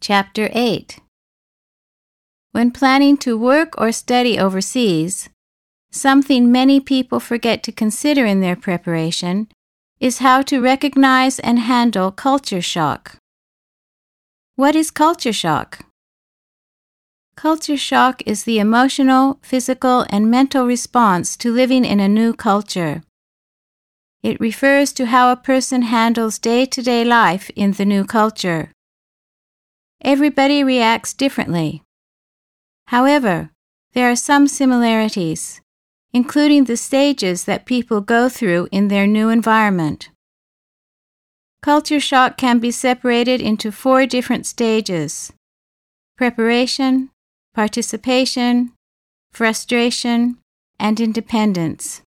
Chapter 8. When planning to work or study overseas, something many people forget to consider in their preparation is how to recognize and handle culture shock. What is culture shock? Culture shock is the emotional, physical, and mental response to living in a new culture. It refers to how a person handles day-to-day life in the new culture. Everybody reacts differently. However, there are some similarities, including the stages that people go through in their new environment. Culture shock can be separated into 4 different stages: preparation, participation, frustration, and independence.